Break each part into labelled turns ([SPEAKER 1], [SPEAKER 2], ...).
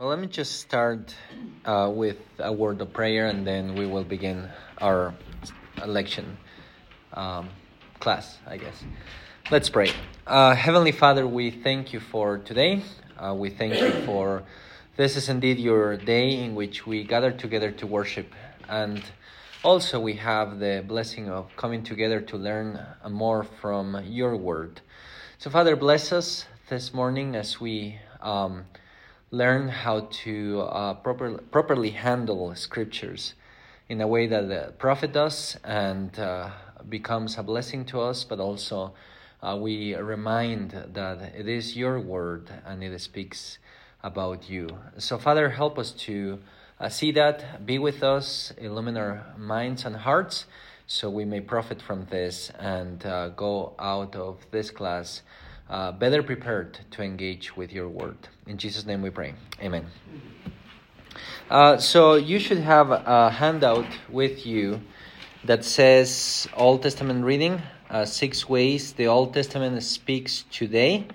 [SPEAKER 1] Well, let me just start with a word of prayer, and then we will begin our election class, I guess. Let's pray. Heavenly Father, we thank you for today. We thank you for this is indeed your day in which we gather together to worship. And also we have the blessing of coming together to learn more from your word. So Father, bless us this morning as we learn how to properly handle scriptures in a way that the prophet does and becomes a blessing to us, but also we remind that it is your word and it speaks about you. So Father, help us to see that, be with us, illumine our minds and hearts so we may profit from this and go out of this class better prepared to engage with your word. In Jesus' name we pray. Amen. So you should have a handout with you that says Old Testament reading, 6 ways the Old Testament speaks today.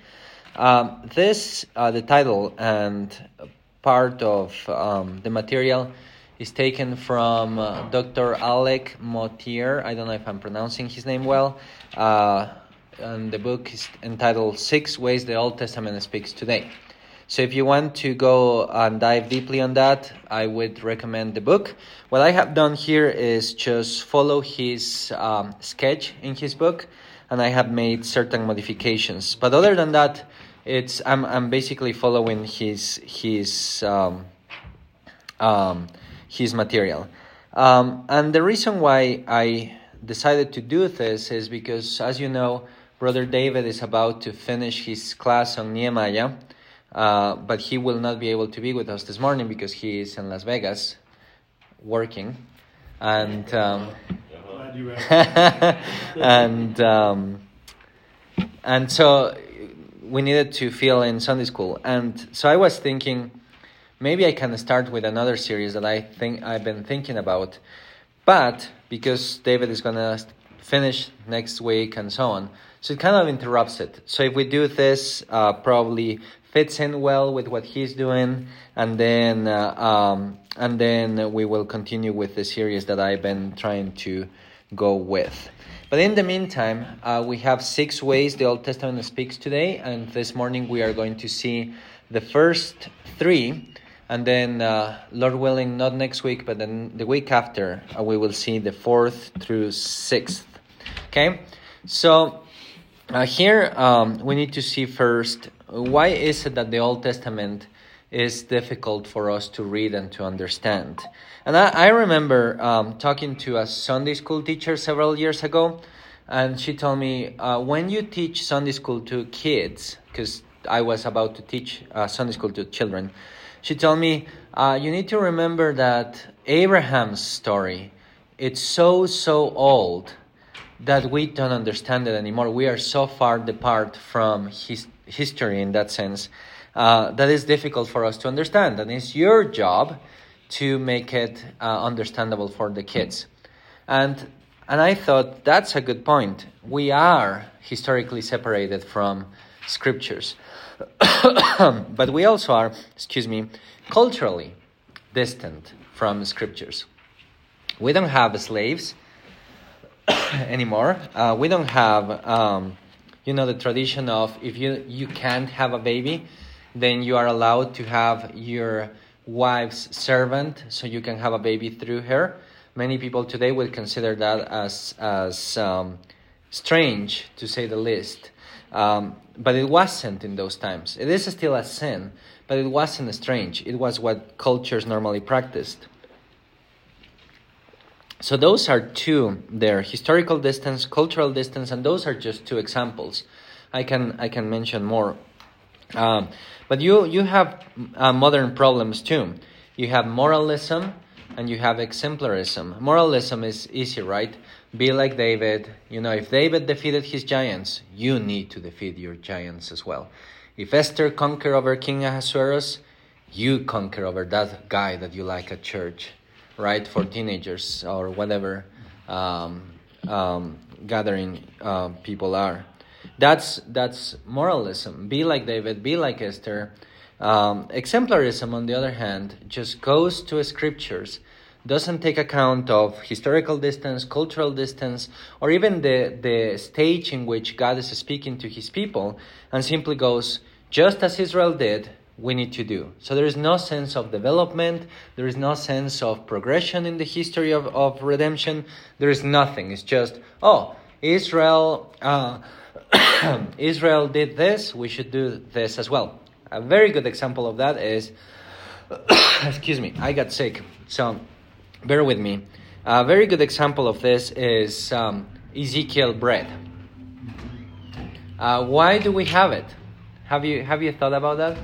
[SPEAKER 1] The title and part of the material is taken from Dr. Alec Motyer. I don't know if I'm pronouncing his name well. And the book is entitled 6 Ways the Old Testament Speaks Today. So if you want to go and dive deeply on that, I would recommend the book. What I have done here is just follow his sketch in his book, and I have made certain modifications. But other than that, I'm basically following his material. And the reason why I decided to do this is because, as you know, Brother David is about to finish his class on Nehemiah, but he will not be able to be with us this morning because he is in Las Vegas working, and and so we needed to fill in Sunday school, and so I was thinking maybe I can start with another series that I've been thinking about, but because David is gonna finish next week and so on, so it kind of interrupts it. So if we do this, probably fits in well with what he's doing, and then we will continue with the series that I've been trying to go with. But in the meantime, we have 6 ways the Old Testament speaks today, and this morning we are going to see the first 3, and then, Lord willing, not next week, but then the week after, we will see the 4th through 6th. Okay, so here we need to see first, why is it that the Old Testament is difficult for us to read and to understand? And I remember talking to a Sunday school teacher several years ago, and she told me, when you teach Sunday school to kids, because I was about to teach Sunday school to children, she told me, you need to remember that Abraham's story, it's so old that we don't understand it anymore. We are so far apart from his history in that sense that it's difficult for us to understand. And it's your job to make it understandable for the kids. And I thought that's a good point. We are historically separated from scriptures. But we also are, culturally distant from scriptures. We don't have slaves anymore. We don't have, the tradition of if you can't have a baby, then you are allowed to have your wife's servant so you can have a baby through her. Many people today would consider that as strange, to say the least. But it wasn't in those times. It is still a sin, but it wasn't strange. It was what cultures normally practiced. So those are 2 there: historical distance, cultural distance, and those are just 2 examples. I can mention more. But you have modern problems too. You have moralism and you have exemplarism. Moralism is easy, right? Be like David. If David defeated his giants, you need to defeat your giants as well. If Esther conquered over King Ahasuerus, you conquer over that guy that you like at church, right? For teenagers or whatever gathering people are. That's moralism. Be like David, be like Esther, Exemplarism, on the other hand, just goes to scriptures, doesn't take account of historical distance, cultural distance, or even the stage in which God is speaking to his people, and simply goes, just as Israel did, we need to do. So there is no sense of development, there is no sense of progression in the history of redemption, there is nothing. It's just, Israel Israel did this, we should do this as well. A very good example of that is, excuse me, I got sick, so bear with me. A very good example of this is Ezekiel bread. Why do we have it? Have you thought about that?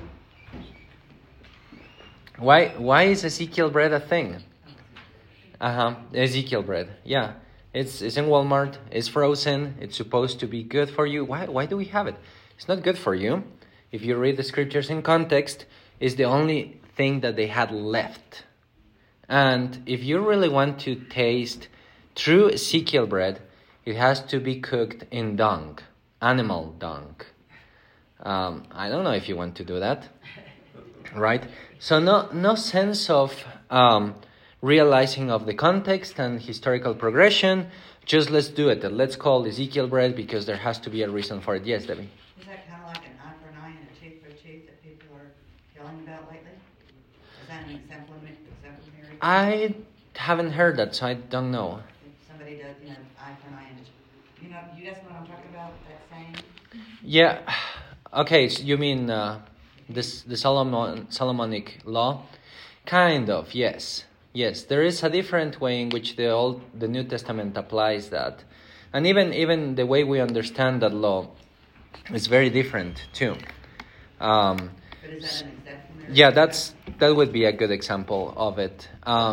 [SPEAKER 1] Why is Ezekiel bread a thing? Ezekiel bread. Yeah, it's in Walmart. It's frozen. It's supposed to be good for you. Why do we have it? It's not good for you. If you read the scriptures in context, it's the only thing that they had left. And if you really want to taste true Ezekiel bread, it has to be cooked in dung, animal dung. I don't know if you want to do that, right? So no sense of realizing of the context and historical progression. Just let's do it. Let's call Ezekiel bread because there has to be a reason for it. Yes, Debbie?
[SPEAKER 2] Is that kind of like an eye for an eye and a tooth for a tooth that people are yelling about lately? Is that an exemplary?
[SPEAKER 1] I haven't heard that, so I don't know.
[SPEAKER 2] If somebody does, eye for an eye and you guys know what I'm talking about, that saying?
[SPEAKER 1] Yeah. Okay, so you mean the Solomonic law? Kind of, yes. Yes, there is a different way in which the New Testament applies that. And even the way we understand that law is very different too.
[SPEAKER 2] But is that an example?
[SPEAKER 1] Yeah, that would be a good example of it.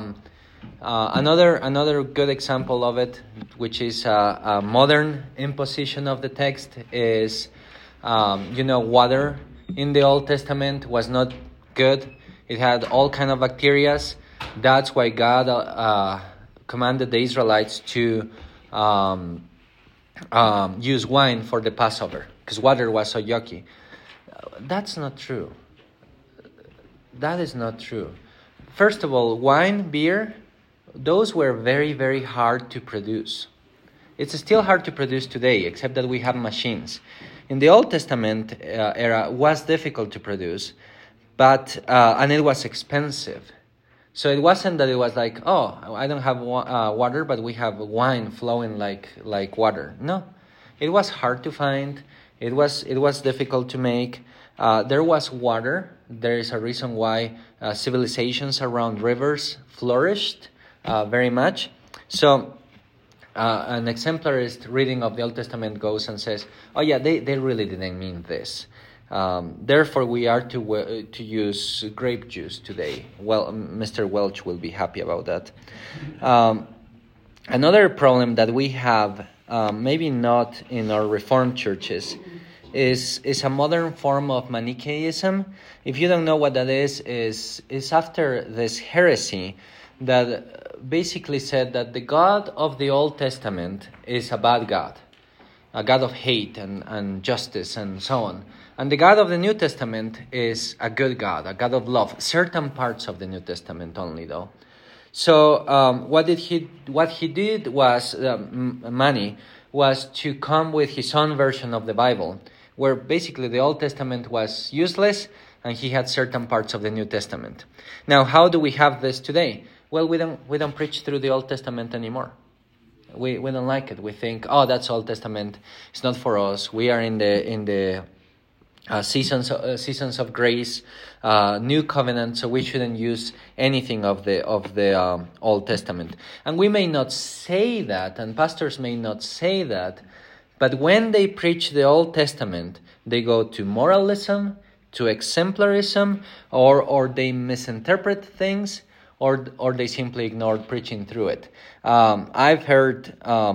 [SPEAKER 1] Another good example of it, which is a modern imposition of the text, is water in the Old Testament was not good. It had all kind of bacteria. That's why God commanded the Israelites to use wine for the Passover, because water was so yucky. That's not true. That is not true. First of all, wine, beer, those were very, very hard to produce. It's still hard to produce today, except that we have machines. In the Old Testament era, it was difficult to produce, but and it was expensive. So it wasn't that it was like, I don't have water, but we have wine flowing like water. No, it was hard to find. It was difficult to make. There was water. There is a reason why civilizations around rivers flourished very much. So an exemplarist reading of the Old Testament goes and says, they really didn't mean this. Therefore, we are to use grape juice today. Well, Mr. Welch will be happy about that. Another problem that we have, maybe not in our Reformed churches, is a modern form of Manichaeism. If you don't know what that is after this heresy that basically said that the God of the Old Testament is a bad God, a God of hate and justice and so on. And the God of the New Testament is a good God, a God of love. Certain parts of the New Testament only, though. So what he did was, Mani, was to come with his own version of the Bible, where basically the Old Testament was useless and he had certain parts of the New Testament. Now, how do we have this today? Well, we don't preach through the Old Testament anymore. We don't like it. We think, that's Old Testament. It's not for us. We are in the seasons of grace, new covenant, so we shouldn't use anything of the Old Testament. And we may not say that, and pastors may not say that, but when they preach the Old Testament, they go to moralism, to exemplarism, or they misinterpret things, or they simply ignore preaching through it. I've heard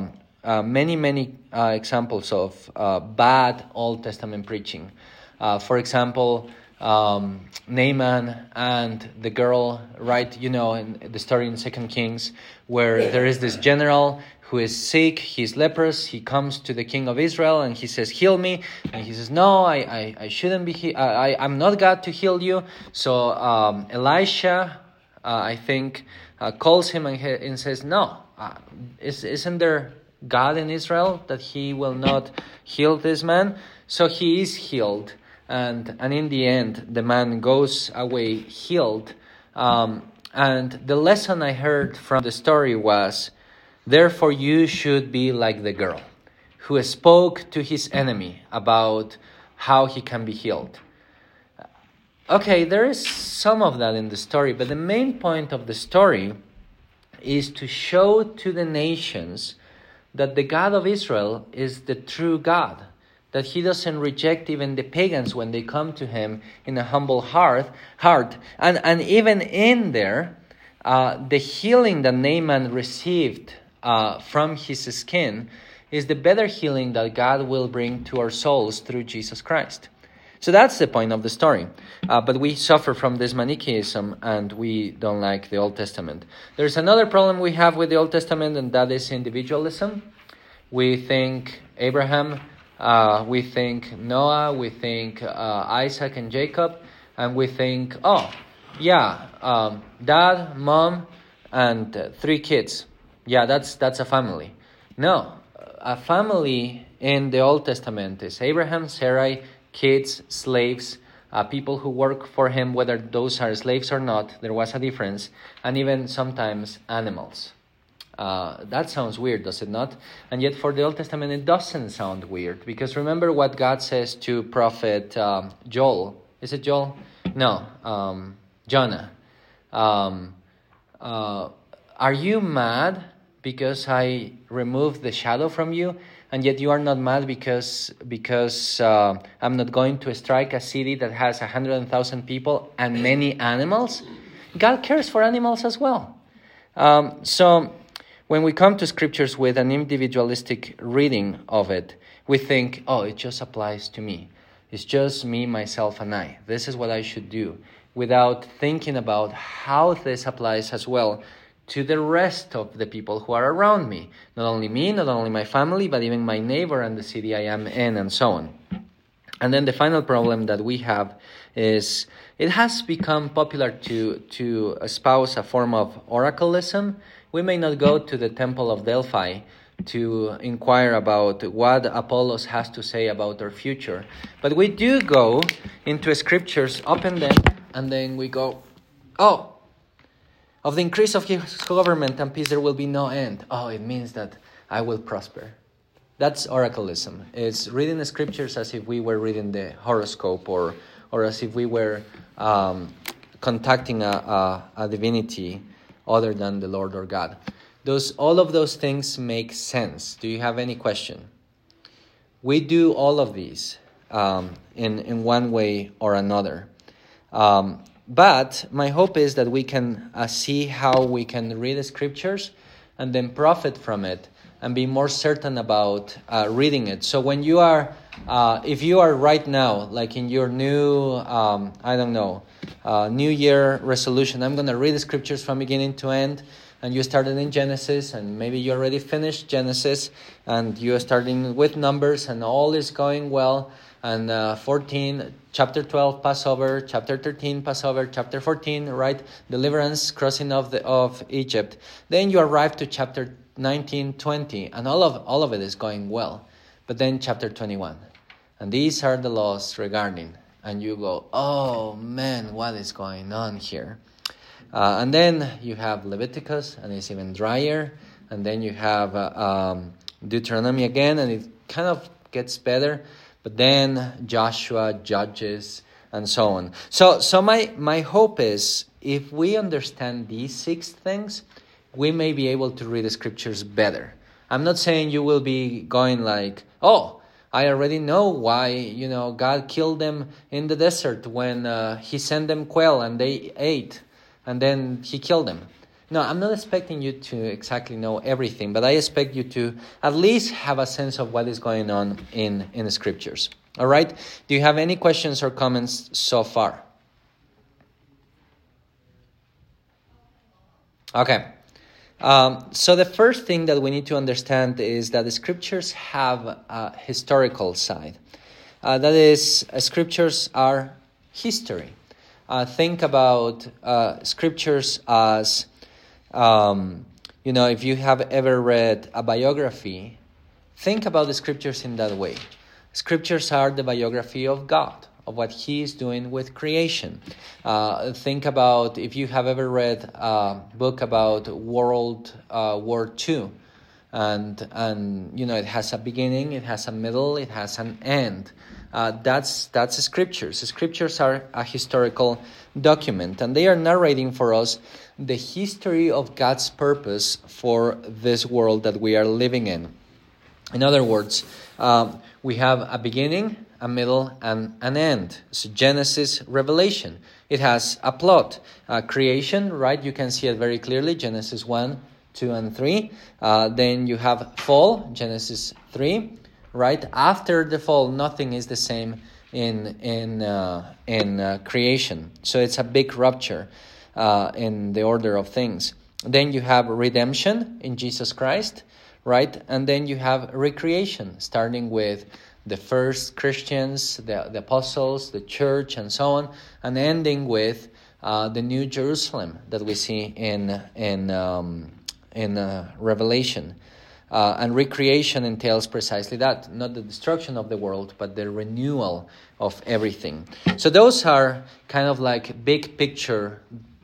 [SPEAKER 1] many examples of bad Old Testament preaching. For example, Naaman and the girl, right? You know, in the story in 2 Kings, where there is this general who is sick, he's leprous, he comes to the king of Israel and he says, heal me. And he says, no, I shouldn't be, I'm not God to heal you. So Elisha, I think, calls him and says, no, isn't there God in Israel that he will not heal this man? So he is healed. And in the end, the man goes away healed. And the lesson I heard from the story was, therefore you should be like the girl who spoke to his enemy about how he can be healed. Okay, there is some of that in the story, but the main point of the story is to show to the nations that the God of Israel is the true God, that he doesn't reject even the pagans when they come to him in a humble heart. And even in there, the healing that Naaman received from his skin is the better healing that God will bring to our souls through Jesus Christ. So that's the point of the story. But we suffer from this Manichaeism and we don't like the Old Testament. There's another problem we have with the Old Testament, and that is individualism. We think Abraham, we think Noah, we think Isaac and Jacob, and we think, dad, mom, and 3 kids. Yeah, that's a family. No, a family in the Old Testament is Abraham, Sarai, kids, slaves, people who work for him, whether those are slaves or not, there was a difference, and even sometimes animals. That sounds weird, does it not? And yet for the Old Testament, it doesn't sound weird, because remember what God says to prophet Joel. Is it Joel? No, Jonah. Are you mad because I removed the shadow from you? And yet you are not mad because I'm not going to strike a city that has 100,000 people and many animals? God cares for animals as well. So when we come to scriptures with an individualistic reading of it, we think, it just applies to me. It's just me, myself, and I. This is what I should do, without thinking about how this applies as well to the rest of the people who are around me. Not only me, not only my family, but even my neighbor and the city I am in, and so on. And then the final problem that we have is it has become popular to espouse a form of oracleism. We may not go to the Temple of Delphi to inquire about what Apollos has to say about our future. But we do go into scriptures, open them, and then we go, of the increase of his government and peace there will be no end. It means that I will prosper. That's oracleism. It's reading the scriptures as if we were reading the horoscope or as if we were contacting a divinity other than the Lord or God. All of those things make sense. Do you have any question? We do all of these in one way or another. But my hope is that we can see how we can read the scriptures and then profit from it and be more certain about reading it. So when you are, if you are right now, like in your new, New Year resolution, I'm going to read the scriptures from beginning to end, and you started in Genesis, and maybe you already finished Genesis, and you are starting with Numbers, and all is going well, and chapter 12, Passover, chapter 13, Passover, chapter 14, right? Deliverance, crossing of Egypt. Then you arrive to chapter 19, 20, and all of it is going well. But then chapter 21, and these are the laws regarding, and you go, oh man, what is going on here? And then you have Leviticus, and it's even drier. And then you have Deuteronomy again, and it kind of gets better. But then Joshua, Judges, and so on. So my hope is, if we understand these 6 things, we may be able to read the scriptures better. I'm not saying you will be going like, I already know why, God killed them in the desert when he sent them quail and they ate, and then he killed them. No, I'm not expecting you to exactly know everything, but I expect you to at least have a sense of what is going on in the scriptures. All right? Do you have any questions or comments so far? Okay. So the first thing that we need to understand is that the scriptures have a historical side. That is, scriptures are history. Think about scriptures as, if you have ever read a biography, think about the scriptures in that way. Scriptures are the biography of God, of what He is doing with creation. Think about if you have ever read a book about World War II, and it has a beginning, it has a middle, it has an end. That's scriptures. Scriptures are a historical document, and they are narrating for us the history of God's purpose for this world that we are living in. In other words, we have a beginning, a middle, and an end. So Genesis, Revelation. It has a plot. Creation, right? You can see it very clearly. Genesis 1, 2, and 3. Then you have fall, Genesis 3. Right? After the fall, nothing is the same in creation. So it's a big rupture in the order of things. Then you have redemption in Jesus Christ. Right? And then you have recreation, starting with the first Christians, the apostles, the church, and so on, and ending with the New Jerusalem that we see in Revelation. And recreation entails precisely that, not the destruction of the world, but the renewal of everything. So those are kind of like big picture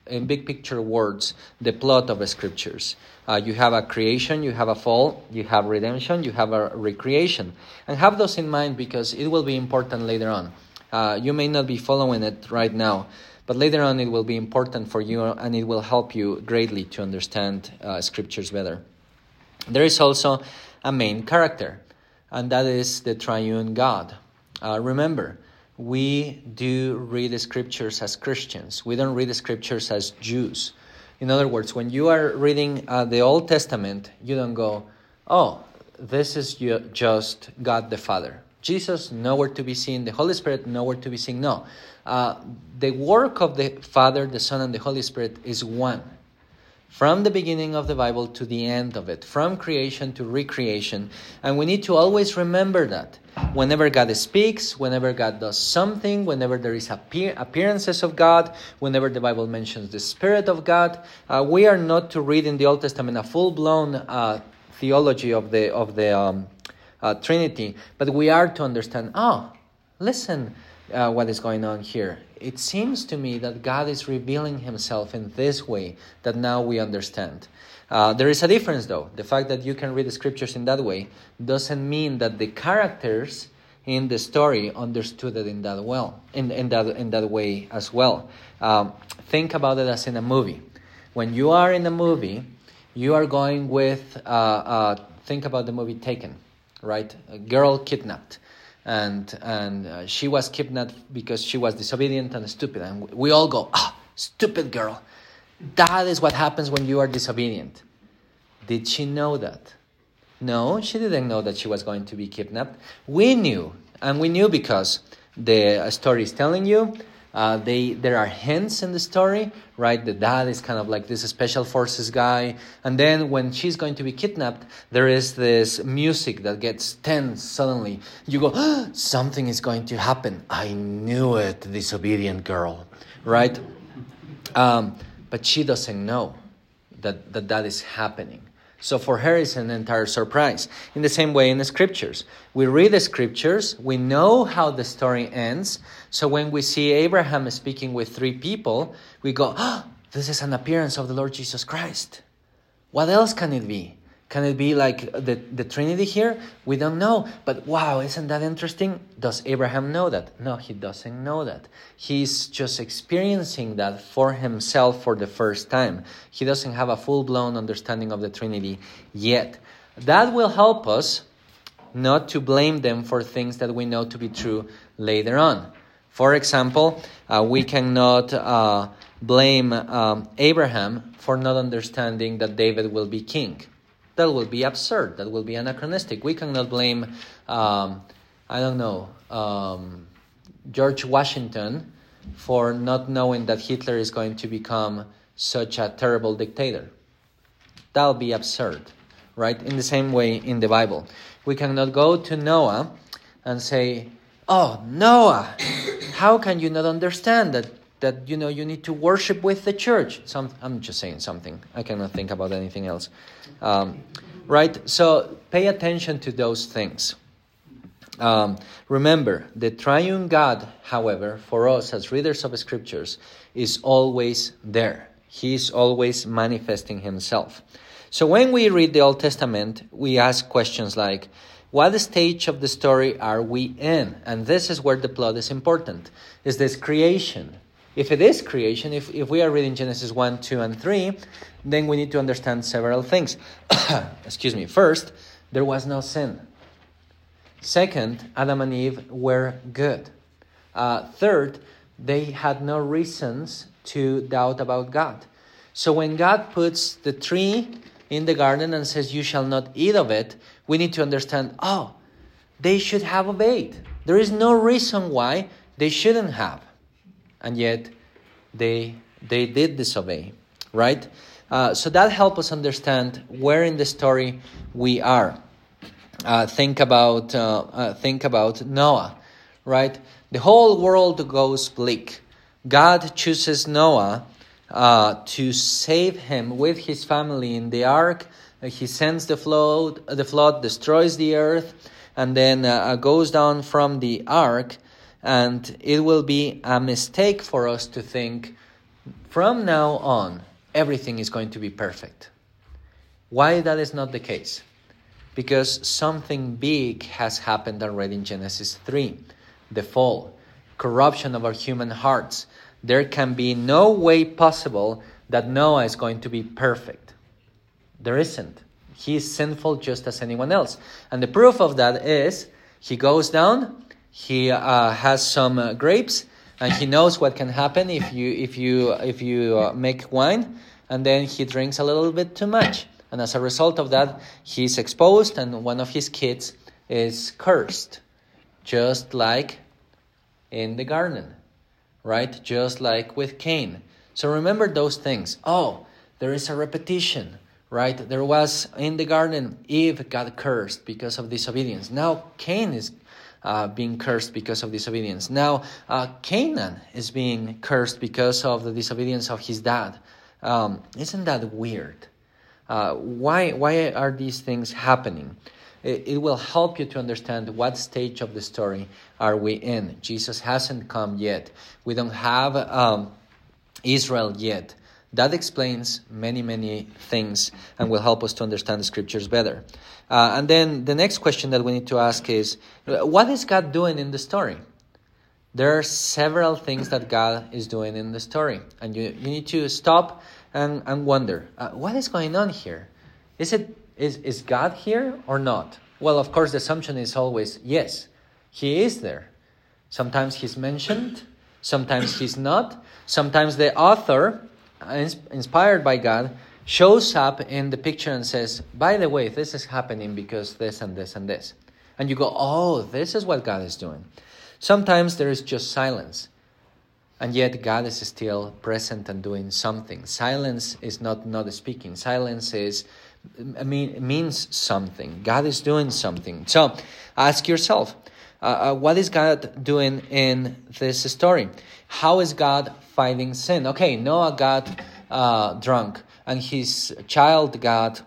[SPEAKER 1] words, the plot of the scriptures. You have a creation, you have a fall, you have redemption, you have a recreation. And have those in mind because it will be important later on. You may not be following it right now, but later on it will be important for you and it will help you greatly to understand scriptures better. There is also a main character, and that is the triune God. Remember, we do read the scriptures as Christians. We don't read the scriptures as Jews. In other words, when you are reading the Old Testament, you don't go, oh, this is just God the Father. Jesus, nowhere to be seen. The Holy Spirit, nowhere to be seen. No. The work of the Father, the Son, and the Holy Spirit is one. From the beginning of the Bible to the end of it. From creation to recreation. And we need to always remember that. Whenever God speaks, whenever God does something, whenever there is appearances of God, whenever the Bible mentions the Spirit of God, we are not to read in the Old Testament a full-blown theology of the Trinity, but we are to understand, listen what is going on here. It seems to me that God is revealing Himself in this way that now we understand. There is a difference, though. The fact that you can read the scriptures in that way doesn't mean that the characters in the story understood it in that way as well. Think about it as in a movie. When you are in a movie, you are going with. Think about the movie Taken, right? A girl kidnapped, and she was kidnapped because she was disobedient and stupid, and we all go, stupid girl. That is what happens when you are disobedient. Did she know that? No, she didn't know that she was going to be kidnapped. We knew, and we knew because the story is telling you. There are hints in the story, right? The dad is kind of like this special forces guy. And then when she's going to be kidnapped, there is this music that gets tense suddenly. You go, something is going to happen. I knew it, disobedient girl, right? But she doesn't know that is happening. So for her, it's an entire surprise. In the same way in the scriptures. We read the scriptures. We know how the story ends. So when we see Abraham speaking with 3 people, we go, this is an appearance of the Lord Jesus Christ. What else can it be? Can it be like the Trinity here? We don't know. But wow, isn't that interesting? Does Abraham know that? No, he doesn't know that. He's just experiencing that for himself for the first time. He doesn't have a full-blown understanding of the Trinity yet. That will help us not to blame them for things that we know to be true later on. For example, we cannot blame Abraham for not understanding that David will be king. That will be absurd. That will be anachronistic. We cannot blame, George Washington for not knowing that Hitler is going to become such a terrible dictator. That'll be absurd, right? In the same way in the Bible. We cannot go to Noah and say, "Oh, Noah, how can you not understand that you need to worship with the church?" I'm just saying something. I cannot think about anything else. Right? So pay attention to those things. Remember, the triune God, however, for us as readers of Scriptures, is always there. He is always manifesting himself. So when we read the Old Testament, we ask questions like, what stage of the story are we in? And this is where the plot is important. Is this creation? If it is creation, if we are reading Genesis 1, 2, and 3, then we need to understand several things. Excuse me. First, there was no sin. Second, Adam and Eve were good. Third, they had no reasons to doubt about God. So when God puts the tree in the garden and says, "You shall not eat of it," we need to understand, they should have obeyed. There is no reason why they shouldn't have. And yet, they did disobey, right? So that helps us understand where in the story we are. Think about Noah, right? The whole world goes bleak. God chooses Noah to save him with his family in the ark. He sends the flood destroys the earth, and then goes down from the ark. And it will be a mistake for us to think, from now on, everything is going to be perfect. Why that is not the case? Because something big has happened already in Genesis 3. The fall, corruption of our human hearts. There can be no way possible that Noah is going to be perfect. There isn't. He is sinful just as anyone else. And the proof of that is, he goes down, he has some grapes, and he knows what can happen if you make wine, and then he drinks a little bit too much. And as a result of that, he's exposed, and one of his kids is cursed. Just like in the garden, right? Just like with Cain. So remember those things. There is a repetition, right? There was in the garden, Eve got cursed because of disobedience. Now Cain is being cursed because of disobedience. Now Canaan is being cursed because of the disobedience of his dad. Isn't that weird? Why are these things happening? It will help you to understand what stage of the story are we in. Jesus hasn't come yet. We don't have Israel yet. That explains many, many things and will help us to understand the Scriptures better. And then the next question that we need to ask is, what is God doing in the story? There are several things that God is doing in the story. And you need to stop and wonder, what is going on here? Is God here or not? Well, of course, the assumption is always, yes, He is there. Sometimes He's mentioned, sometimes He's not. Sometimes the author, inspired by God, shows up in the picture and says, by the way, this is happening because this and this and this. And you go, this is what God is doing. Sometimes there is just silence. And yet God is still present and doing something. Silence is not speaking. Silence means something. God is doing something. So ask yourself, what is God doing in this story? How is God fighting sin? Okay, Noah got drunk and his child got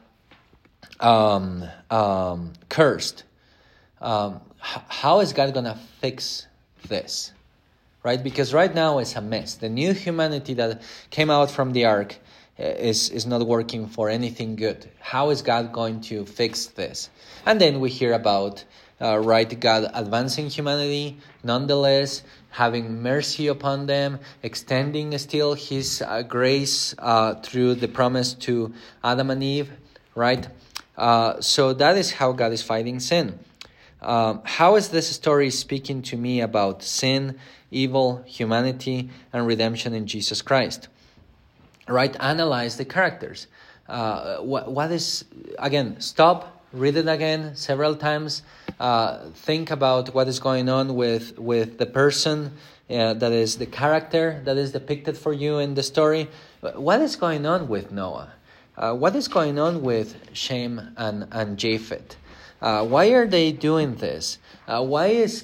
[SPEAKER 1] cursed. How is God going to fix this? Right? Because right now it's a mess. The new humanity that came out from the ark is not working for anything good. How is God going to fix this? And then we hear about God advancing humanity, nonetheless, having mercy upon them, extending still His grace through the promise to Adam and Eve, right? So that is how God is fighting sin. How is this story speaking to me about sin, evil, humanity, and redemption in Jesus Christ? Right? Analyze the characters. What is, again, stop, read it again several times. Think about what is going on with the person that is the character that is depicted for you in the story. What is going on with Noah? What is going on with Shem and Japheth? Why are they doing this? Why is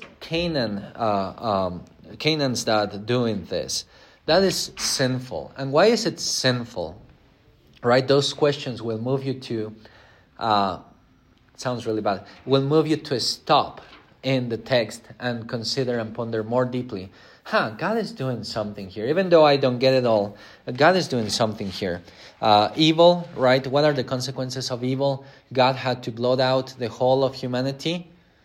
[SPEAKER 1] Canaan's dad doing this? That is sinful. And why is it sinful? Right? Those questions will move you to, sounds really bad, will move you to stop in the text and consider and ponder more deeply. God is doing something here. Even though I don't get it all, God is doing something here. Evil, right? What are the consequences of evil? God had to blot out the whole of humanity.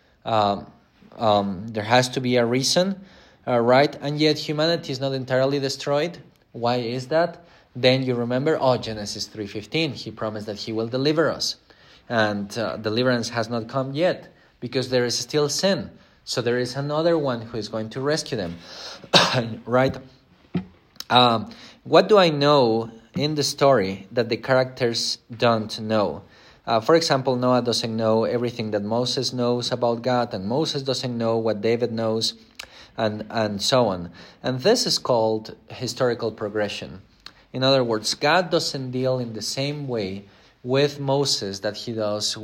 [SPEAKER 1] There has to be a reason, right? And yet humanity is not entirely destroyed. Why is that? Then you remember, Genesis 3:15. He promised that he will deliver us. And deliverance has not come yet because there is still sin. So there is another one who is going to rescue them, right? What do I know in the story that the characters don't know? For example, Noah doesn't know everything that Moses knows about God, and Moses doesn't know what David knows, and so on. And this is called historical progression. In other words, God doesn't deal in the same way with Moses that he does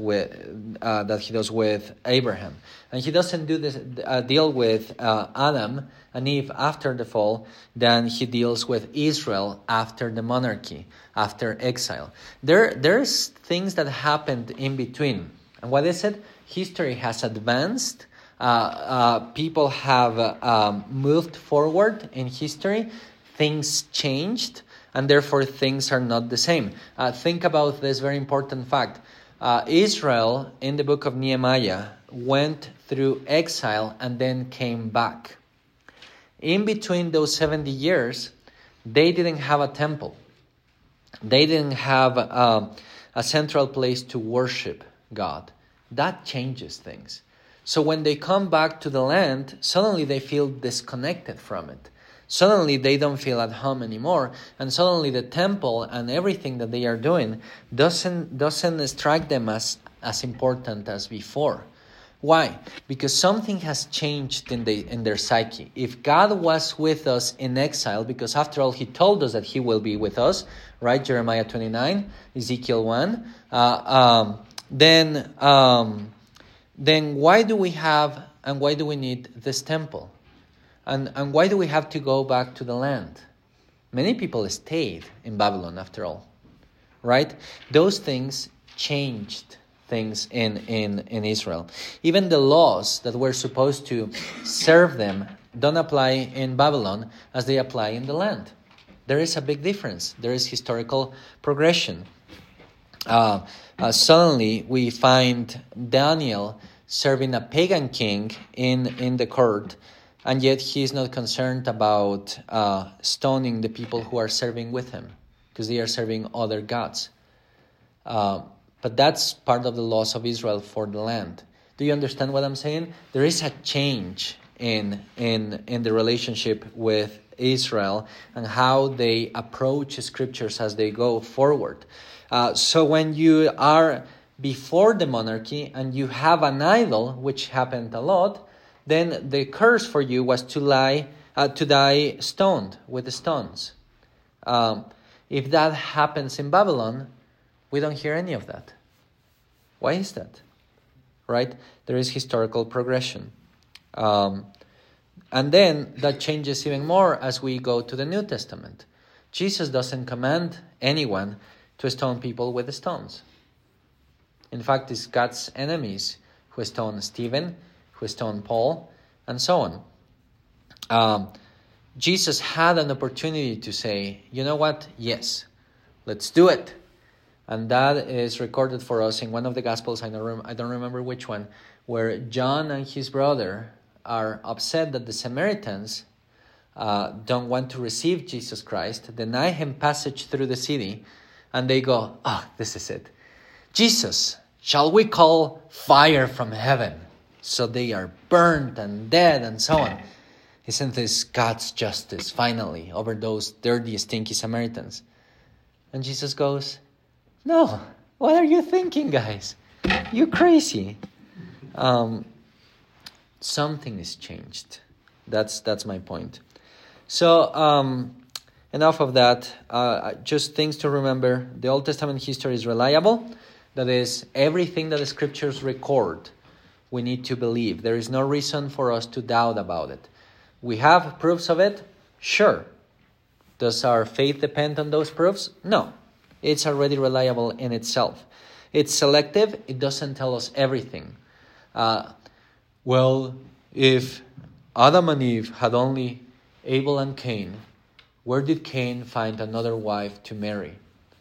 [SPEAKER 1] with Abraham, and he doesn't do this deal with Adam and Eve after the fall than he deals with Israel after the monarchy, after exile. There's things that happened in between, and what is it? History has advanced. People have moved forward in history. Things changed. And therefore, things are not the same. Think about this very important fact. Israel, in the book of Nehemiah, went through exile and then came back. In between those 70 years, they didn't have a temple. They didn't have a central place to worship God. That changes things. So when they come back to the land, suddenly they feel disconnected from it. Suddenly they don't feel at home anymore, and suddenly the temple and everything that they are doing doesn't strike them as important as before. Why? Because something has changed in their psyche. If God was with us in exile, because after all He told us that He will be with us, right? Jeremiah 29, Ezekiel 1. Then why do we have and why do we need this temple? And why do we have to go back to the land? Many people stayed in Babylon after all, right? Those things changed things in Israel. Even the laws that were supposed to serve them don't apply in Babylon as they apply in the land. There is a big difference. There is historical progression. Suddenly we find Daniel serving a pagan king in the court, and yet he is not concerned about stoning the people who are serving with him because they are serving other gods. But that's part of the laws of Israel for the land. Do you understand what I'm saying? There is a change in the relationship with Israel and how they approach scriptures as they go forward. So when you are before the monarchy and you have an idol, which happened a lot, then the curse for you was to die stoned with the stones. If that happens in Babylon, we don't hear any of that. Why is that? Right? There is historical progression. And then that changes even more as we go to the New Testament. Jesus doesn't command anyone to stone people with the stones. In fact, it's God's enemies who stone Stephen, who stoned Paul, and so on. Jesus had an opportunity to say, you know what? Yes, let's do it. And that is recorded for us in one of the Gospels, I don't remember which one, where John and his brother are upset that the Samaritans don't want to receive Jesus Christ, deny him passage through the city, and they go, this is it. Jesus, shall we call fire from heaven? So they are burned and dead and so on. Isn't this God's justice finally over those dirty, stinky Samaritans? And Jesus goes, no, what are you thinking, guys? You crazy. Something is changed. That's my point. So enough of that. Just things to remember. The Old Testament history is reliable. That is, everything that the scriptures record, we need to believe. There is no reason for us to doubt about it. We have proofs of it? Sure. Does our faith depend on those proofs? No. It's already reliable in itself. It's selective. It doesn't tell us everything. Well, if Adam and Eve had only Abel and Cain, where did Cain find another wife to marry?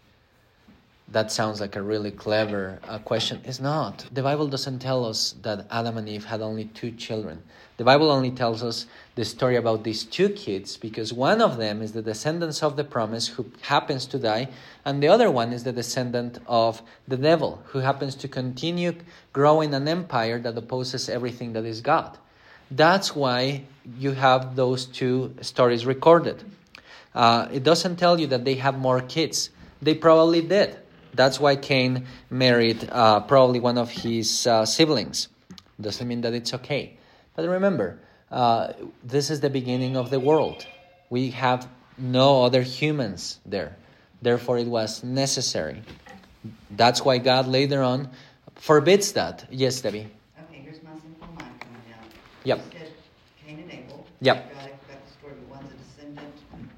[SPEAKER 1] That sounds like a really clever question. It's not. The Bible doesn't tell us that Adam and Eve had only 2 children. The Bible only tells us the story about these 2 kids because one of them is the descendant of the promise who happens to die, and the other one is the descendant of the devil who happens to continue growing an empire that opposes everything that is God. That's why you have those 2 stories recorded. It doesn't tell you that they have more kids. They probably did. That's why Cain married probably one of his siblings. Doesn't mean that it's okay. But remember, this is the beginning of the world. We have no other humans there. Therefore, it was necessary. That's why God later on forbids that. Yes, Debbie?
[SPEAKER 2] Okay, here's my simple mind coming down.
[SPEAKER 1] Yep.
[SPEAKER 2] You said Cain and Abel.
[SPEAKER 1] Yep.
[SPEAKER 2] Got the story, but one's a descendant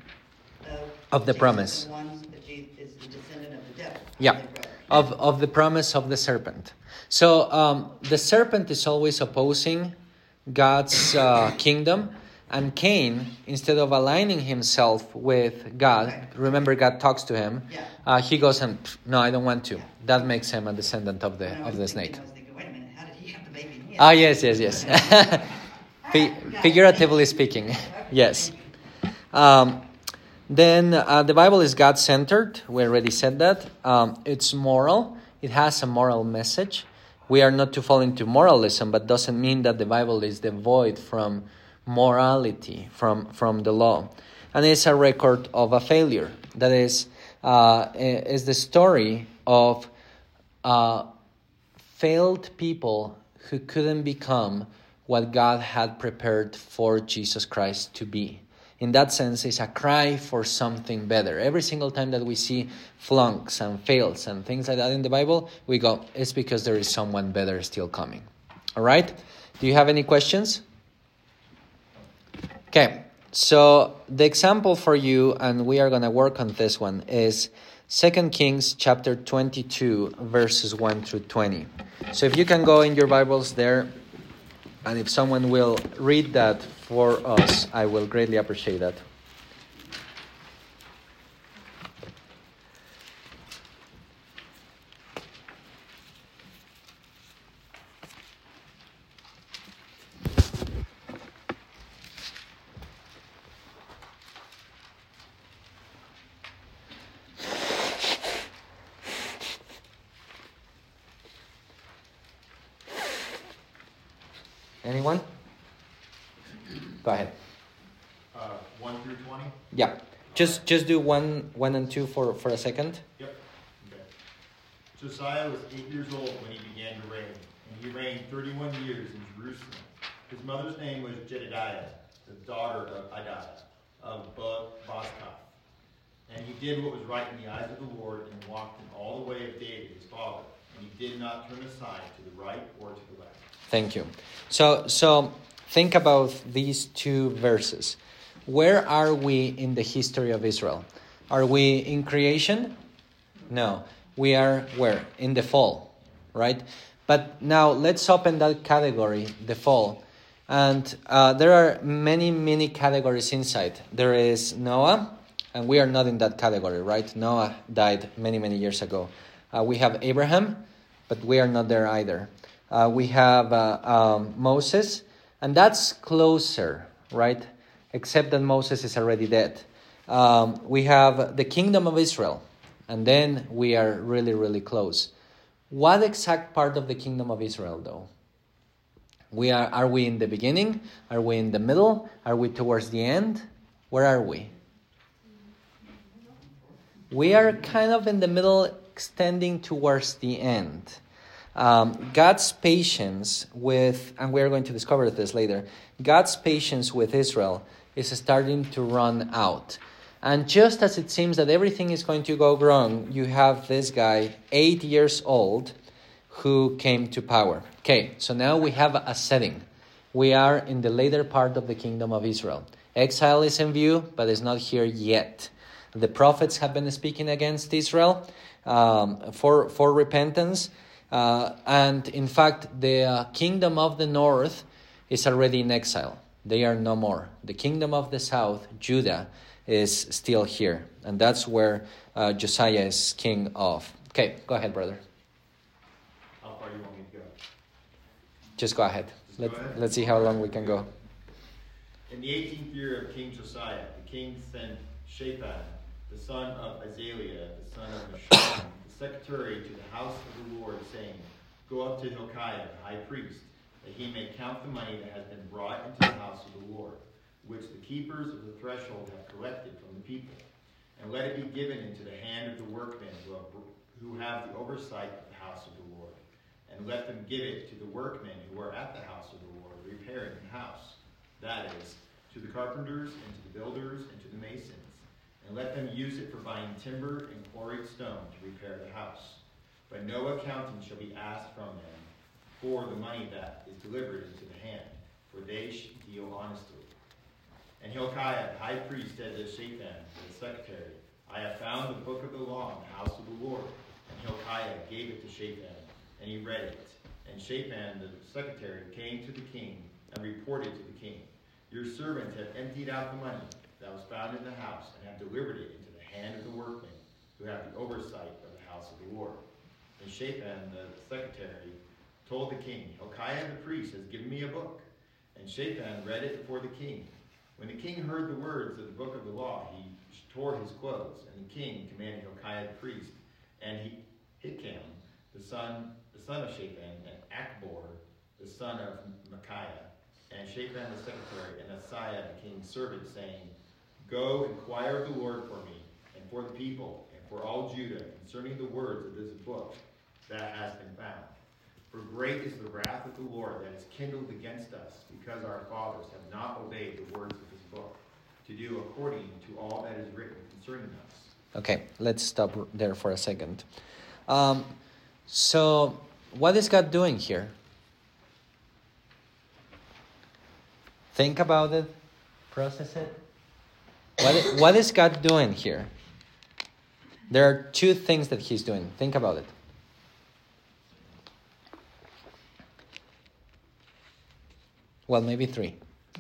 [SPEAKER 1] Of the
[SPEAKER 2] Jesus,
[SPEAKER 1] promise.
[SPEAKER 2] and one is the descendant of the devil.
[SPEAKER 1] Yeah,
[SPEAKER 2] They're brothers.
[SPEAKER 1] of the promise of the serpent. So the serpent is always opposing God's kingdom, and Cain, instead of aligning himself with God,
[SPEAKER 2] Okay.
[SPEAKER 1] remember God talks to him.
[SPEAKER 2] Yeah.
[SPEAKER 1] He goes and no, I don't want to.
[SPEAKER 2] Yeah.
[SPEAKER 1] That makes him a descendant of
[SPEAKER 2] And I was
[SPEAKER 1] the
[SPEAKER 2] thinking,
[SPEAKER 1] snake.
[SPEAKER 2] I was thinking, wait a minute, how did he have the baby in his?
[SPEAKER 1] Ah, yes. Figuratively speaking, yes. Then the Bible is God-centered. We already said that. It's moral. It has a moral message. We are not to fall into moralism, but doesn't mean that the Bible is devoid from morality, from the law. And it's a record of a failure. That is the story of failed people who couldn't become what God had prepared for Jesus Christ to be. In that sense, it's a cry for something better. Every single time that we see flunks and fails and things like that in the Bible, we go, it's because there is someone better still coming. All right? Do you have any questions? Okay. So the example for you, and we are going to work on this one, is 2 Kings chapter 22, verses 1 through 20. So if you can go in your Bibles there, and if someone will read that for us, I will greatly appreciate that. Anyone? Go ahead.
[SPEAKER 3] 1 through 20?
[SPEAKER 1] Yeah. Just do one and 2 for a second.
[SPEAKER 3] Yep. Okay. Josiah was 8 years old when he began to reign, and he reigned 31 years in Jerusalem. His mother's name was Jedidiah, the daughter of Idaiah, of Bozkath. And he did what was right in the eyes of the Lord, and walked in all the way of David his father, and he did not turn aside to the right or to the left.
[SPEAKER 1] Thank you. So think about these 2 verses. Where are we in the history of Israel? Are we in creation? No. We are where? In the fall, right? But now let's open that category, the fall. And there are many categories inside. There is Noah, and we are not in that category, right? Noah died many years ago. We have Abraham, but we are not there either. We have Moses, and that's closer, right? Except that Moses is already dead. We have the kingdom of Israel, and then we are really close. What exact part of the kingdom of Israel, though? Are we in the beginning? Are we in the middle? Are we towards the end? Where are we? We are kind of in the middle, extending towards the end. God's patience with, and we're going to discover this later, God's patience with Israel is starting to run out. And just as it seems that everything is going to go wrong, you have this guy, 8 years old, who came to power. Okay, so now we have a setting. We are in the later part of the kingdom of Israel. Exile is in view, but it's not here yet. The prophets have been speaking against Israel for repentance. And in fact, the kingdom of the north is already in exile. They are no more. The kingdom of the south, Judah, is still here. And that's where Josiah is king of. Okay, go ahead, brother.
[SPEAKER 3] How far do you want me to go?
[SPEAKER 1] Just go ahead. Let's see how long we can go.
[SPEAKER 3] In the 18th year of King Josiah, the king sent Shaphan, the son of Azaliah, the son of Meshullam, the secretary to the house of the Lord, saying, Go up to Hilkiah, the high priest, that he may count the money that has been brought into the house of the Lord, which the keepers of the threshold have collected from the people. And let it be given into the hand of the workmen who have the oversight of the house of the Lord. And let them give it to the workmen who are at the house of the Lord, repairing the house. That is, to the carpenters, and to the builders, and to the masons. And let them use it for buying timber and quarried stone to repair the house. But no accounting shall be asked from them for the money that is delivered into the hand, for they should deal honestly. And Hilkiah, the high priest, said to Shaphan, the secretary, I have found the book of the law in the house of the Lord. And Hilkiah gave it to Shaphan, and he read it. And Shaphan, the secretary, came to the king and reported to the king, Your servants have emptied out the money that was found in the house, and have delivered it into the hand of the workmen who have the oversight of the house of the Lord. And Shaphan, the secretary, told the king, Hilkiah the priest has given me a book. And Shaphan read it before the king. When the king heard the words of the book of the law, he tore his clothes. And the king commanded Hilkiah the priest, and Hikam, the son of Shaphan, and Akbor, the son of Micaiah, and Shaphan the secretary, and Asaiah the king's servant, saying, Go inquire of the Lord for me, and for the people, and for all Judah, concerning the words of this book that has been found. For great is the wrath of the Lord that is kindled against us, because our fathers have not obeyed the words of his book, to do according to all that is written concerning us.
[SPEAKER 1] Okay, let's stop there for a second. So, what is God doing here? Think about it, process it. What is God doing here? There are two things that he's doing. Think about it. Well, maybe three.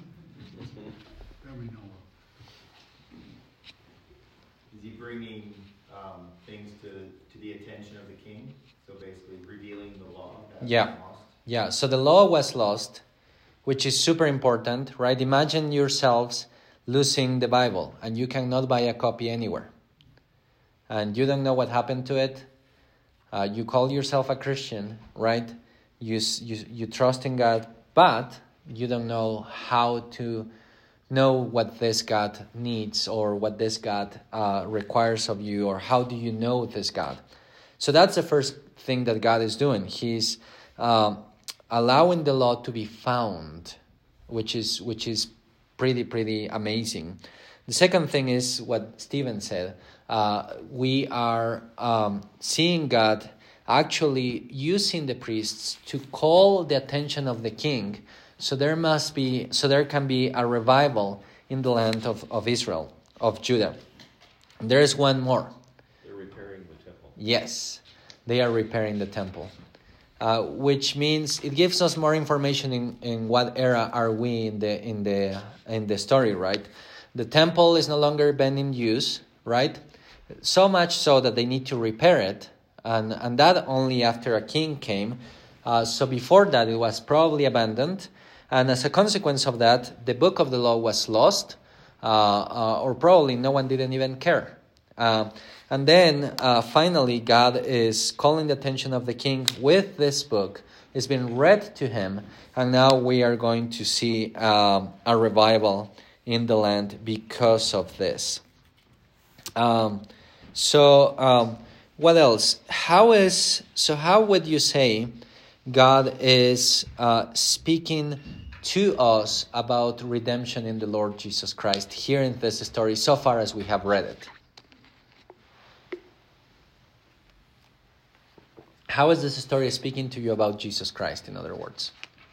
[SPEAKER 3] Is he bringing things to the attention of the king? So basically revealing the law that
[SPEAKER 1] Yeah.
[SPEAKER 3] was lost?
[SPEAKER 1] Yeah, so the law was lost, which is super important, right? Imagine yourselves losing the Bible, and you cannot buy a copy anywhere. And you don't know what happened to it. You call yourself a Christian, right? You trust in God, but you don't know how to know what this God needs or what this God requires of you, or how do you know this God? So that's the first thing that God is doing. He's allowing the law to be found, which is pretty amazing. The second thing is what Stephen said. We are seeing God actually using the priests to call the attention of the king. So there can be a revival in the land of Israel, of Judah. There is one more.
[SPEAKER 4] They're repairing the temple.
[SPEAKER 1] Yes, they are repairing the temple, which means it gives us more information in what era are we in the story, right? The temple is no longer been in use, right? So much so that they need to repair it, and that only after a king came. So before that, it was probably abandoned. And as a consequence of that, the book of the law was lost, or probably no one didn't even care. And then finally, God is calling the attention of the king with this book. It's been read to him, and now we are going to see a revival in the land because of this. So What else? How would you say God is speaking to us about redemption in the Lord Jesus Christ here in this story so far as we have read it? How is this story speaking to you about Jesus Christ, in other words?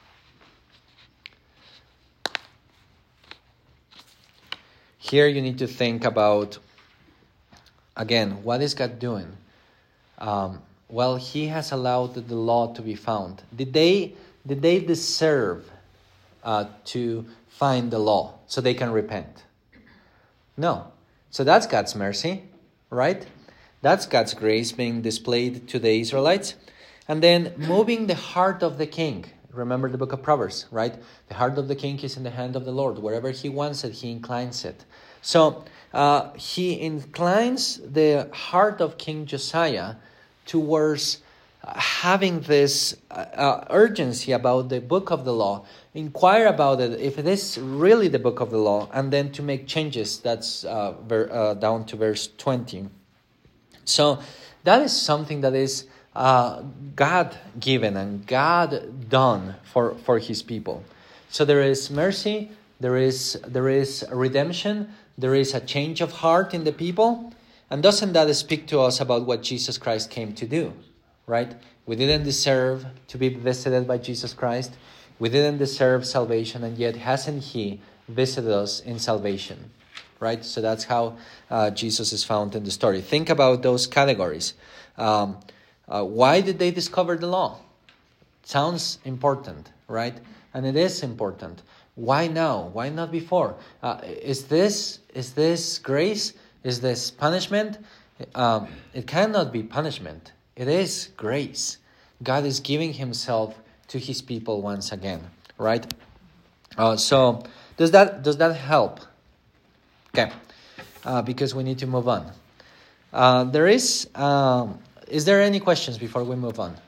[SPEAKER 1] Here you need to think about, again, what is God doing? Well, He has allowed the law to be found. Did they deserve to find the law so they can repent? No. So that's God's mercy, right? That's God's grace being displayed to the Israelites. And then moving the heart of the king. Remember the book of Proverbs, right? The heart of the king is in the hand of the Lord. Wherever He wants it, He inclines it. So He inclines the heart of King Josiah towards having this urgency about the book of the law, inquire about it, if it is really the book of the law, and then to make changes. That's down to verse 20. So that is something that is God-given and God-done for His people. So there is mercy, there is redemption, there is a change of heart in the people. And doesn't that speak to us about what Jesus Christ came to do, right? We didn't deserve to be visited by Jesus Christ. We didn't deserve salvation, and yet hasn't He visited us in salvation, right? So that's how Jesus is found in the story. Think about those categories. Why did they discover the law? Sounds important, right? And it is important. Why now? Why not before? Is this grace? Is this punishment? It cannot be punishment. It is grace. God is giving Himself to His people once again, right? So does that help? Okay, because we need to move on. Is there any questions before we move on?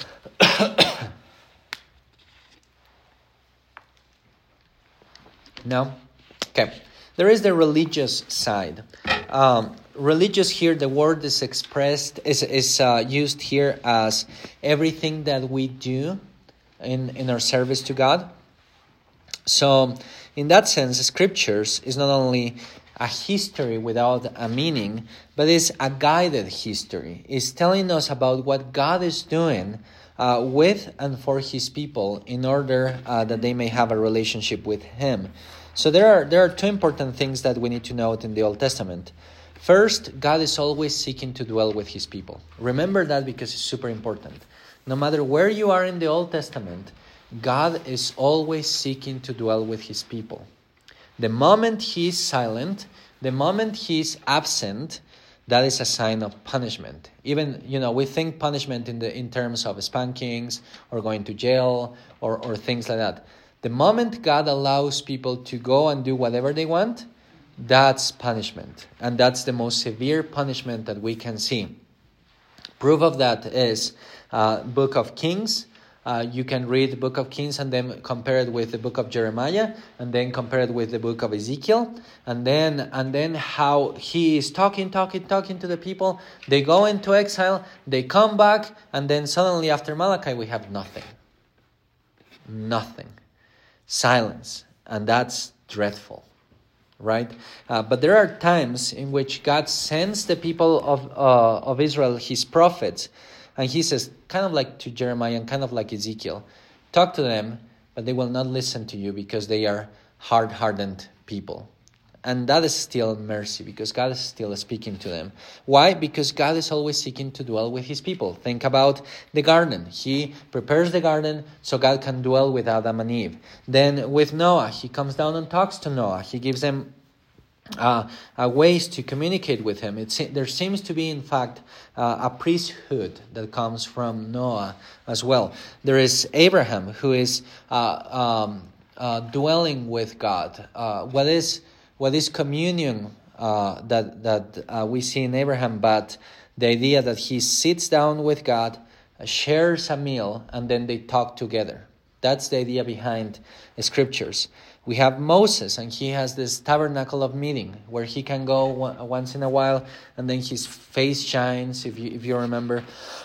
[SPEAKER 1] No? Okay. There is the religious side. Religious here, the word is expressed, is used here as everything that we do in our service to God. So, in that sense, Scriptures is not only a history without a meaning, but it's a guided history. It's telling us about what God is doing with and for His people in order that they may have a relationship with Him. So there are two important things that we need to note in the Old Testament. First, God is always seeking to dwell with His people. Remember that because it's super important. No matter where you are in the Old Testament, God is always seeking to dwell with His people. The moment He is silent, the moment He is absent, that is a sign of punishment. Even, we think punishment in terms of spankings or going to jail or things like that. The moment God allows people to go and do whatever they want, that's punishment. And that's the most severe punishment that we can see. Proof of that is Book of Kings. You can read the Book of Kings and then compare it with the Book of Jeremiah, and then compare it with the Book of Ezekiel, and then how He is talking to the people. They go into exile, they come back, and then suddenly after Malachi we have nothing. Silence. And that's dreadful, right? But there are times in which God sends the people of Israel, His prophets, and He says, kind of like to Jeremiah and kind of like Ezekiel, talk to them, but they will not listen to you because they are hard-hardened people. And that is still mercy, because God is still speaking to them. Why? Because God is always seeking to dwell with His people. Think about the garden. He prepares the garden so God can dwell with Adam and Eve. Then with Noah, He comes down and talks to Noah. He gives them ways to communicate with Him. There seems to be, in fact, a priesthood that comes from Noah as well. There is Abraham, who is dwelling with God. What is communion that we see in Abraham, but the idea that he sits down with God, shares a meal, and then they talk together. That's the idea behind Scriptures. We have Moses, and he has this tabernacle of meeting where he can go once in a while, and then his face shines, if you remember.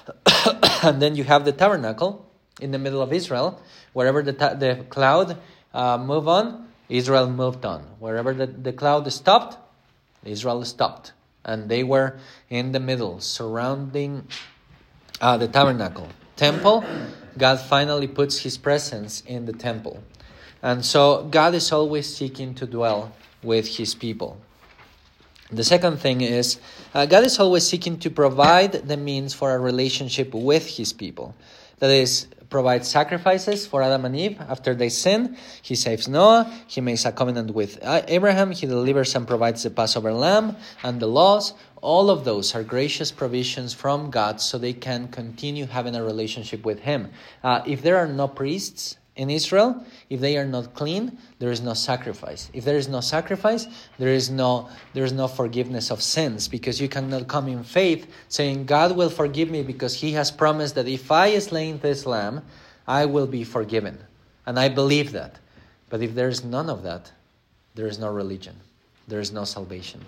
[SPEAKER 1] And then you have the tabernacle in the middle of Israel. Wherever the cloud moved on, Israel moved on. Wherever the cloud stopped, Israel stopped. And they were in the middle, surrounding the tabernacle. Temple, God finally puts his presence in the temple. And so God is always seeking to dwell with his people. The second thing is, God is always seeking to provide the means for a relationship with his people. That is, provide sacrifices for Adam and Eve after they sin. He saves Noah. He makes a covenant with Abraham. He delivers and provides the Passover lamb and the laws. All of those are gracious provisions from God so they can continue having a relationship with him. If there are no priests in Israel, if they are not clean, there is no sacrifice. If there is no sacrifice, there is no forgiveness of sins, because you cannot come in faith saying, God will forgive me because he has promised that if I slay this lamb, I will be forgiven. And I believe that. But if there is none of that, there is no religion. There is no salvation.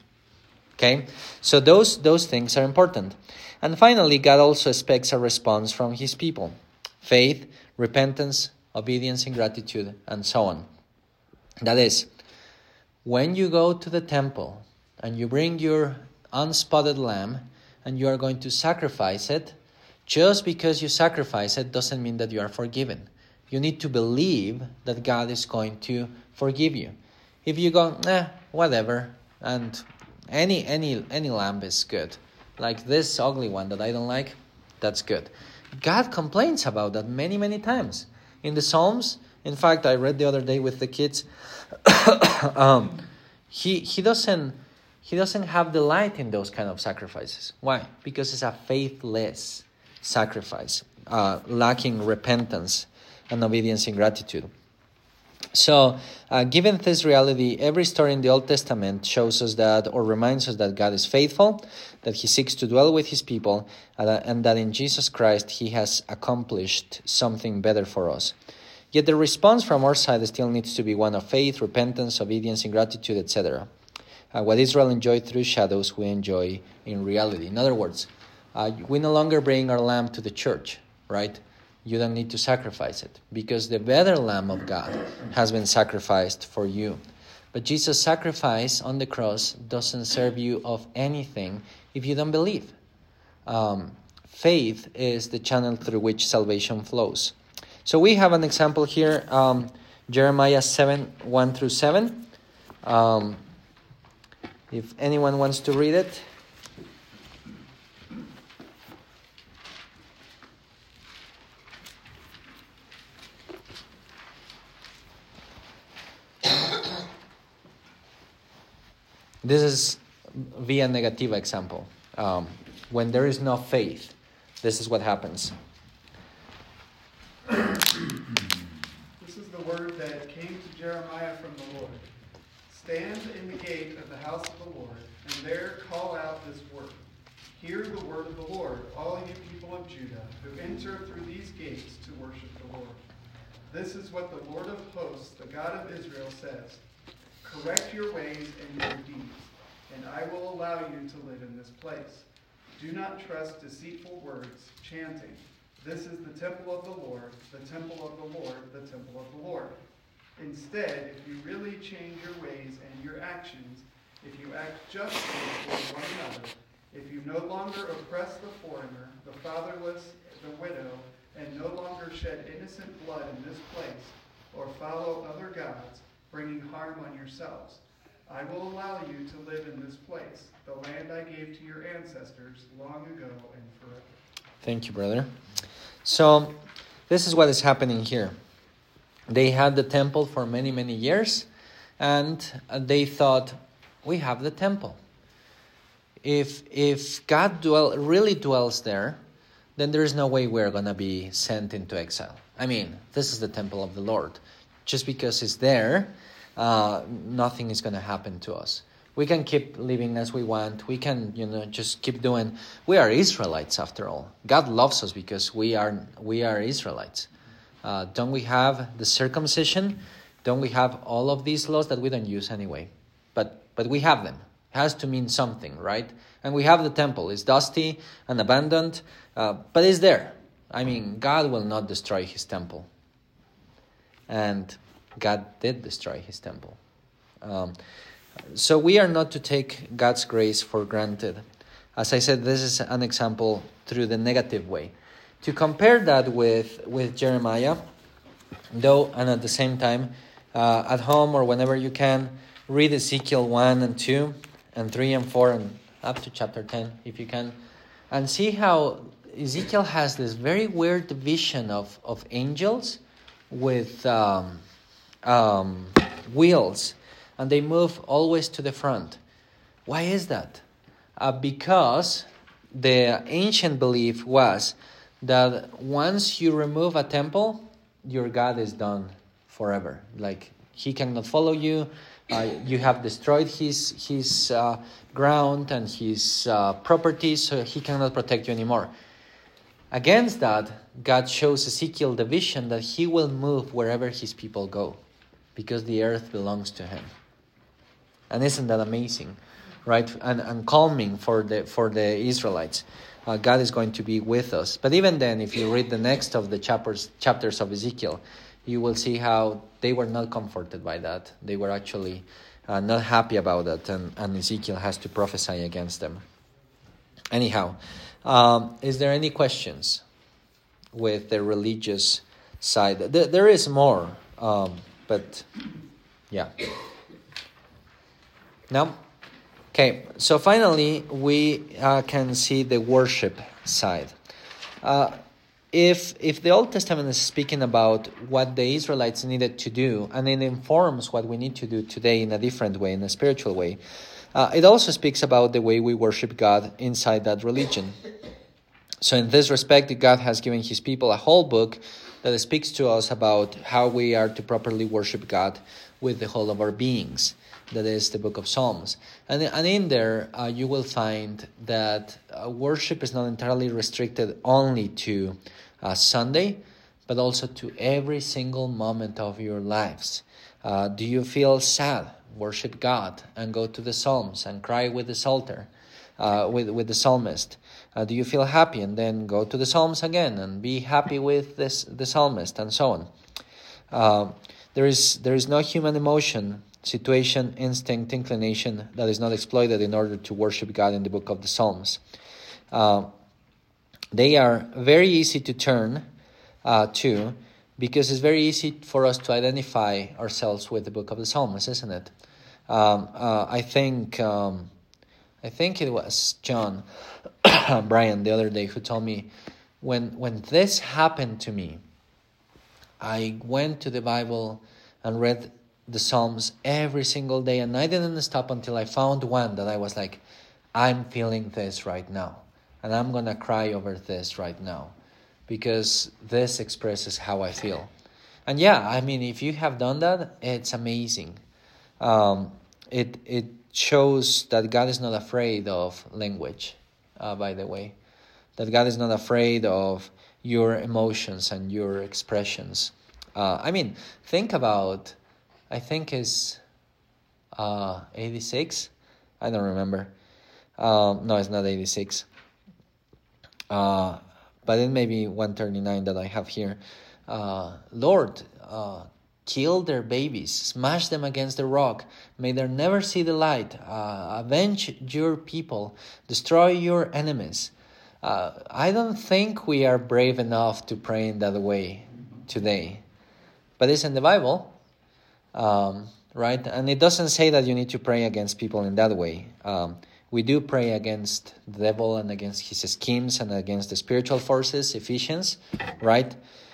[SPEAKER 1] Okay? So those things are important. And finally, God also expects a response from his people. Faith, repentance, obedience and gratitude, and so on. That is, when you go to the temple and you bring your unspotted lamb and you are going to sacrifice it, just because you sacrifice it doesn't mean that you are forgiven. You need to believe that God is going to forgive you. If you go, whatever, and any lamb is good, like this ugly one that I don't like, that's good. God complains about that many, many times. In the Psalms, in fact, I read the other day with the kids, he doesn't have delight in those kind of sacrifices. Why? Because it's a faithless sacrifice, lacking repentance and obedience and gratitude. So, given this reality, every story in the Old Testament shows us that, or reminds us that God is faithful, that he seeks to dwell with his people, and that in Jesus Christ he has accomplished something better for us. Yet the response from our side still needs to be one of faith, repentance, obedience, and gratitude, etc. What Israel enjoyed through shadows, we enjoy in reality. In other words, we no longer bring our lamb to the church, right? You don't need to sacrifice it, because the better Lamb of God has been sacrificed for you. But Jesus' sacrifice on the cross doesn't serve you of anything if you don't believe. Faith is the channel through which salvation flows. So we have an example here, Jeremiah 7, 1 through 7. If anyone wants to read it. This is via negativa example. When there is no faith, this is what happens.
[SPEAKER 5] This is the word that came to Jeremiah from the Lord. Stand in the gate of the house of the Lord, and there call out this word. Hear the word of the Lord, all you people of Judah, who enter through these gates to worship the Lord. This is what the Lord of hosts, the God of Israel, says. Correct your ways and your deeds, and I will allow you to live in this place. Do not trust deceitful words, chanting, this is the temple of the Lord, the temple of the Lord, the temple of the Lord. Instead, if you really change your ways and your actions, if you act justly toward one another, if you no longer oppress the foreigner, the fatherless, the widow, and no longer shed innocent blood in this place, or follow other gods, bringing harm on yourselves, I will allow you to live in this place, the land I gave to your ancestors long ago and forever.
[SPEAKER 1] Thank you, brother. So, this is what is happening here. They had the temple for many, many years, and they thought, we have the temple. If God really dwells there, then there is no way we're going to be sent into exile. I mean, this is the temple of the Lord. Just because it's there, nothing is going to happen to us. We can keep living as we want. We can, just keep doing. We are Israelites after all. God loves us because we are Israelites. Don't we have the circumcision? Don't we have all of these laws that we don't use anyway? But we have them. It has to mean something, right? And we have the temple. It's dusty and abandoned, but it's there. I mean, God will not destroy his temple. And God did destroy his temple. So we are not to take God's grace for granted. As I said, this is an example through the negative way. To compare that with Jeremiah, though, and at the same time, at home or whenever you can, read Ezekiel 1 and 2 and 3 and 4 and up to chapter 10 if you can, and see how Ezekiel has this very weird vision of angels with wheels, and they move always to the front. Why is that? Because the ancient belief was that once you remove a temple, your God is done forever. Like, he cannot follow you. You have destroyed his ground and his properties, so he cannot protect you anymore. Against that, God shows Ezekiel the vision that he will move wherever his people go, because the earth belongs to him. And isn't that amazing, right? And calming for the Israelites. God is going to be with us. But even then, if you read the next of the chapters of Ezekiel, you will see how they were not comforted by that. They were actually not happy about it, and Ezekiel has to prophesy against them. Anyhow, is there any questions with the religious side? There is more, but yeah. No? Okay, so finally we can see the worship side. If the Old Testament is speaking about what the Israelites needed to do, and it informs what we need to do today in a different way, in a spiritual way, it also speaks about the way we worship God inside that religion. So in this respect, God has given his people a whole book that speaks to us about how we are to properly worship God with the whole of our beings. That is the book of Psalms. And in there, you will find that worship is not entirely restricted only to Sunday, but also to every single moment of your lives. Do you feel sad? Worship God and go to the Psalms and cry with the Psalter, with the psalmist. Do you feel happy? And then go to the Psalms again and be happy with the psalmist, and so on. There is no human emotion, situation, instinct, inclination that is not exploited in order to worship God in the book of the Psalms. They are very easy to turn to, because it's very easy for us to identify ourselves with the book of the Psalms, isn't it? I think it was John Brian the other day who told me, when this happened to me, I went to the Bible and read the Psalms every single day, and I didn't stop until I found one that I was like, I'm feeling this right now, and I'm going to cry over this right now, because this expresses how I feel. And yeah, I mean, if you have done that, it's amazing. It shows that God is not afraid of language, by the way. That God is not afraid of your emotions and your expressions. I mean, think about, I think it's 86. I don't remember. No, it's not 86. But it may be 139 that I have here. Lord, kill their babies, smash them against the rock. May they never see the light. Avenge your people. Destroy your enemies. I don't think we are brave enough to pray in that way today. But it's in the Bible, right? And it doesn't say that you need to pray against people in that way. We do pray against the devil and against his schemes and against the spiritual forces, Ephesians, right?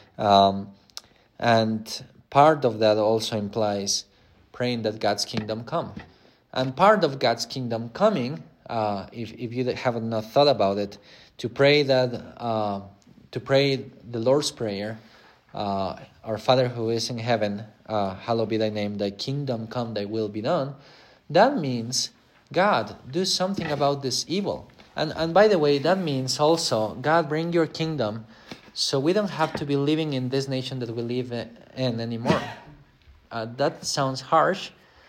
[SPEAKER 1] And part of that also implies praying that God's kingdom come. And part of God's kingdom coming, if you have not thought about it, to pray the Lord's Prayer, our Father who is in heaven, hallowed be thy name, thy kingdom come, thy will be done. That means, God, do something about this evil. And by the way, that means also, God, bring your kingdom so we don't have to be living in this nation that we live in anymore. that sounds harsh.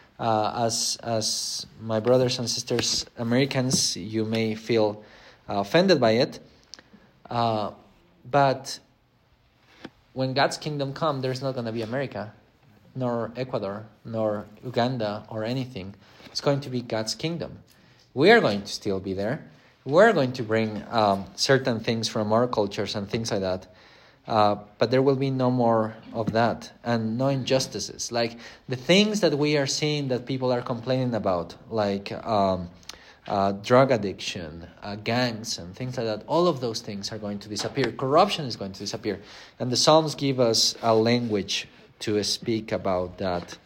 [SPEAKER 1] As my brothers and sisters, Americans, you may feel offended by it. But when God's kingdom comes, there's not going to be America, nor Ecuador, nor Uganda, or anything. It's going to be God's kingdom. We are going to still be there. We're going to bring certain things from our cultures and things like that. But there will be no more of that, and no injustices. Like the things that we are seeing that people are complaining about, like drug addiction, gangs, and things like that, all of those things are going to disappear. Corruption is going to disappear. And the Psalms give us a language to speak about that.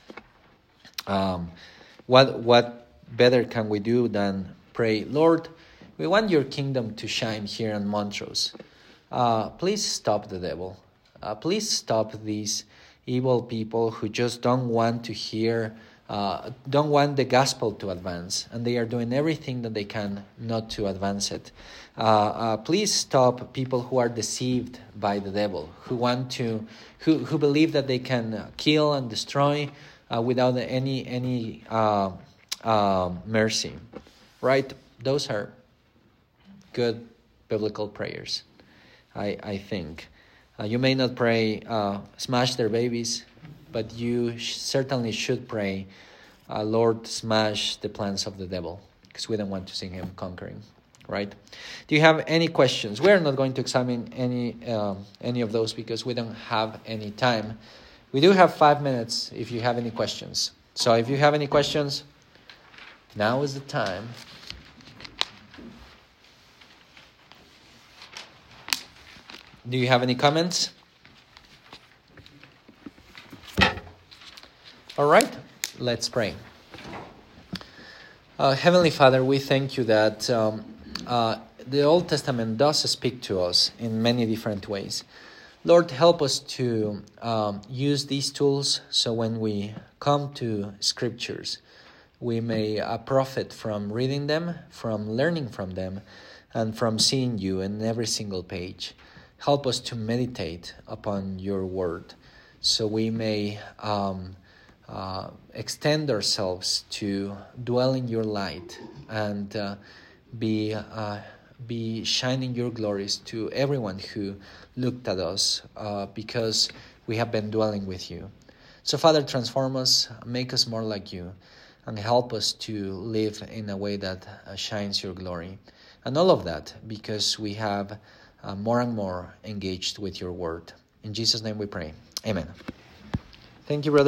[SPEAKER 1] What better can we do than pray, Lord, we want your kingdom to shine here in Montrose. Please stop the devil. Please stop these evil people who just don't want to hear, don't want the gospel to advance, and they are doing everything that they can not to advance it. Please stop people who are deceived by the devil, who believe that they can kill and destroy without any mercy. Right? Those are good biblical prayers. I think. You may not pray, smash their babies, but you certainly should pray, Lord, smash the plans of the devil, because we don't want to see him conquering, right? Do you have any questions? We're not going to examine any of those because we don't have any time. We do have 5 minutes if you have any questions. So if you have any questions, now is the time. Do you have any comments? All right, let's pray. Heavenly Father, we thank you that the Old Testament does speak to us in many different ways. Lord, help us to use these tools so when we come to scriptures, we may profit from reading them, from learning from them, and from seeing you in every single page. Help us to meditate upon your word so we may extend ourselves to dwell in your light and be shining your glories to everyone who looked at us because we have been dwelling with you. So, Father, transform us, make us more like you, and help us to live in a way that shines your glory. And all of that because we have more and more engaged with your word. In Jesus' name we pray. Amen. Thank you, brother.